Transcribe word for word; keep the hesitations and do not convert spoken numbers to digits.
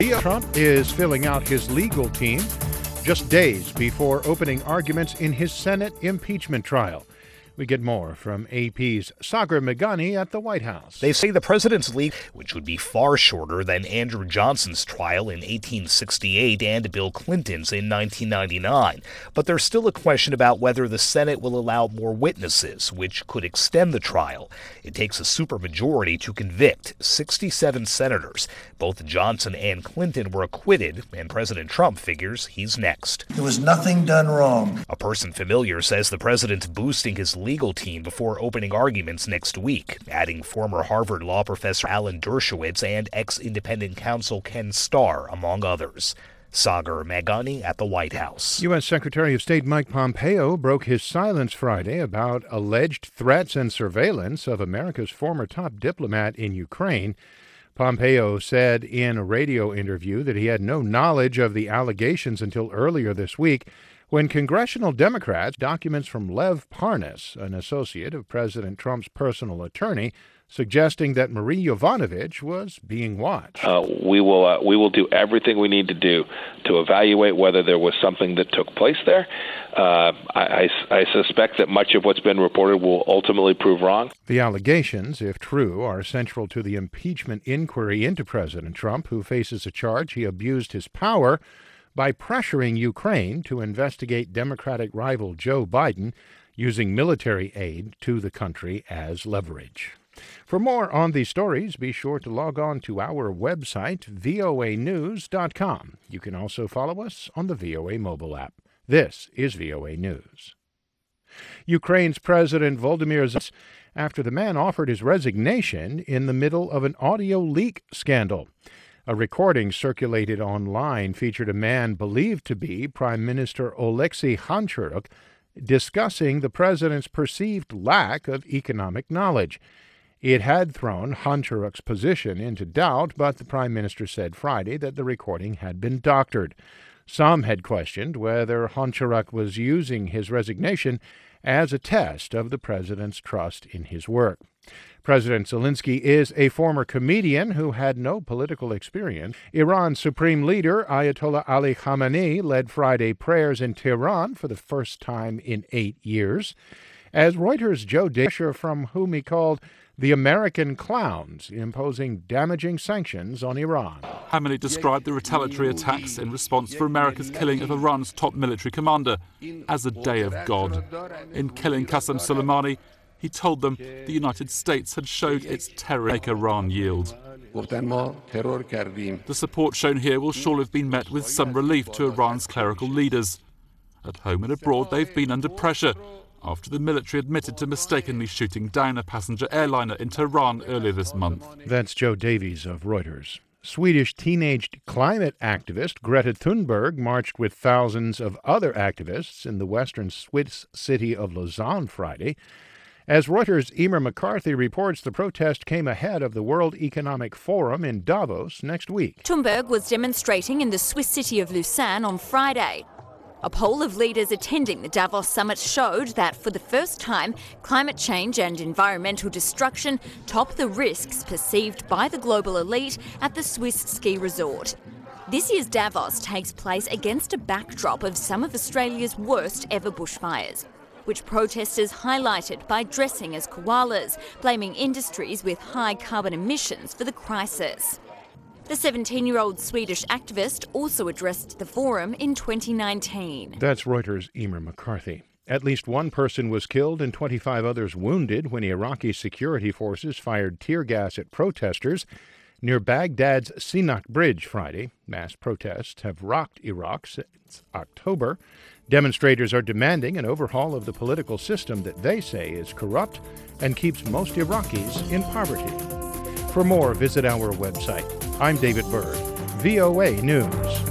Trump is filling out his legal team just days before opening arguments in his Senate impeachment trial. We get more from A P's Sagar Meghani at the White House. They say the president's legal, which would be far shorter than Andrew Johnson's trial in eighteen sixty-eight and Bill Clinton's in nineteen ninety-nine. But there's still a question about whether the Senate will allow more witnesses, which could extend the trial. It takes a supermajority to convict sixty-seven senators. Both Johnson and Clinton were acquitted, and President Trump figures he's next. There was nothing done wrong. A person familiar says the president's boosting his legal team before opening arguments next week, adding former Harvard law professor Alan Dershowitz and ex-independent counsel Ken Starr, among others. Sagar Meghani at the White House. U S. Secretary of State Mike Pompeo broke his silence Friday about alleged threats and surveillance of America's former top diplomat in Ukraine. Pompeo said in a radio interview that he had no knowledge of the allegations until earlier this week, when congressional Democrats documents from Lev Parnas, an associate of President Trump's personal attorney, suggesting that Marie Yovanovitch was being watched. Uh, we will uh, we will do everything we need to do to evaluate whether there was something that took place there. Uh, I, I, I suspect that much of what's been reported will ultimately prove wrong. The allegations, if true, are central to the impeachment inquiry into President Trump, who faces a charge he abused his power by pressuring Ukraine to investigate Democratic rival Joe Biden, using military aid to the country as leverage. For more on these stories, be sure to log on to our website, V O A news dot com. You can also follow us on the V O A mobile app. This is V O A News. Ukraine's President Volodymyr Zelensky, after the man offered his resignation in the middle of an audio leak scandal. A recording circulated online featured a man believed to be Prime Minister Oleksiy Honcharuk discussing the president's perceived lack of economic knowledge. It had thrown Honcharuk's position into doubt, but the prime minister said Friday that the recording had been doctored. Some had questioned whether Honcharuk was using his resignation as a test of the president's trust in his work. President Zelensky is a former comedian who had no political experience. Iran's supreme leader, Ayatollah Ali Khamenei, led Friday prayers in Tehran for the first time in eight years. As Reuters' Joe Dasher, from whom he called the American clowns, imposing damaging sanctions on Iran. Khamenei described the retaliatory attacks in response for America's killing of Iran's top military commander as a day of God. In killing Qasem Soleimani, he told them the United States had showed its terror to make Iran yield. The support shown here will surely have been met with some relief to Iran's clerical leaders. At home and abroad, they've been under pressure after the military admitted to mistakenly shooting down a passenger airliner in Tehran earlier this month. That's Joe Davies of Reuters. Swedish teenage climate activist Greta Thunberg marched with thousands of other activists in the western Swiss city of Lausanne Friday. As Reuters' Emer McCarthy reports, the protest came ahead of the World Economic Forum in Davos next week. Thunberg was demonstrating in the Swiss city of Lausanne on Friday. A poll of leaders attending the Davos summit showed that for the first time, climate change and environmental destruction top the risks perceived by the global elite at the Swiss ski resort. This year's Davos takes place against a backdrop of some of Australia's worst ever bushfires, which protesters highlighted by dressing as koalas, blaming industries with high carbon emissions for the crisis. The seventeen-year-old Swedish activist also addressed the forum in twenty nineteen. That's Reuters' Emer McCarthy. At least one person was killed and twenty-five others wounded when Iraqi security forces fired tear gas at protesters near Baghdad's Sinak Bridge Friday. Mass protests have rocked Iraq since October. Demonstrators are demanding an overhaul of the political system that they say is corrupt and keeps most Iraqis in poverty. For more, visit our website. I'm David Byrd, V O A News.